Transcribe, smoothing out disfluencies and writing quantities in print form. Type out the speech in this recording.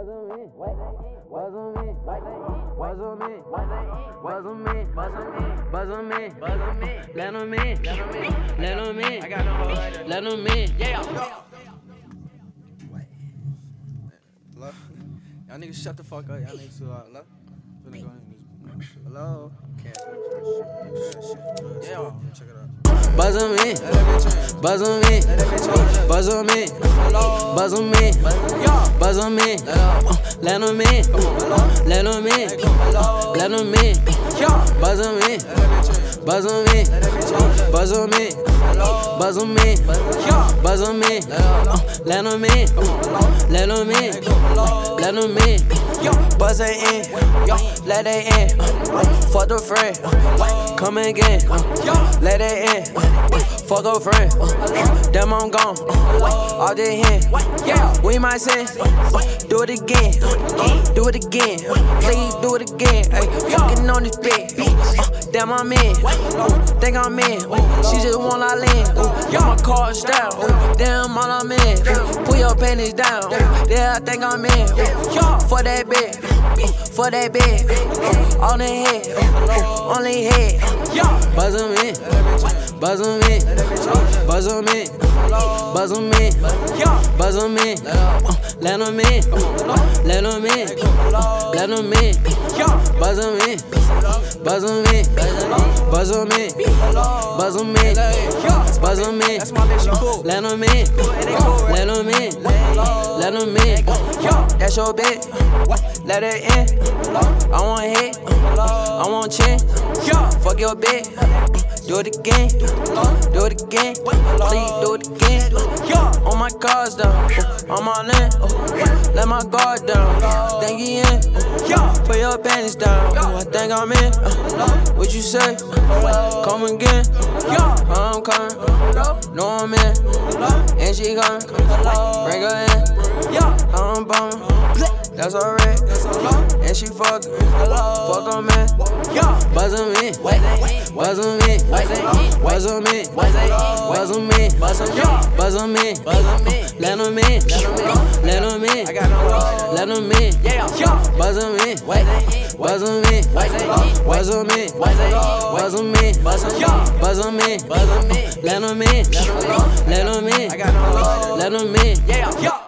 What's on me? What's on me? What's on me? What's on me? Buzz on me. Let on me. Let on me. I got no hold right there. Let on me. Yeah. Hello? Y'all niggas shut the fuck up. Y'all niggas too loud. Hello? Finna go ahead and just... Hello? Can't yeah. Check it out. Buzz on me. Buzz on me. Buzz on me. Buzz on me. Buzz on me. Let on me. Let on me. Let on me. Buzz on me. Buzz on me. Buzz on me. Buzz on me. Buzz on me. Let on me. Let on me. Let on me. Buzz ain't in. Let it in. Fuck the friend. Come again. Let it in. Fuck a friend. Damn, I'm gone. All day hand. We might sin. Do it again. Do it again. Please do it again. Fucking on this bed. Damn, I'm in. Think I'm in. She just want I land. Get my cards down. Damn, all I'm in. Pull your panties down. Yeah, I think I'm in. For that bed. For that bed. On the head. Only head. Buzz on me. Buzz on me. Buzz on me. Buzz on me. Buzz on me. Let on me. Let on me. Let on me. Buzz on me. Buzz on me. Buzz on me. Buzz on me. Buzz on me. Let on me. Let on me. Let on me. That's your bitch. Let it in. I want hit. I want chin. Fuck your bitch. Do it again. Do it again. Please do it again. On my cars down. On my land. Let my guard down. Think he in. Put your panties down. I think I'm in. What you say? Come again. I'm coming. No, I'm in. And she coming. Bring her in. I'm bumming. That's alright. And she fucking. Fuck on me. Buzz on me. Buzz on me. Buzz on me. Buzz on me. Buzz on me. Let on me. Let on me. Let on me. Buzz on me. Buzz on me. Buzz on me. Buzz on me. Buzz on me. Let on me. Let on me. Let on me.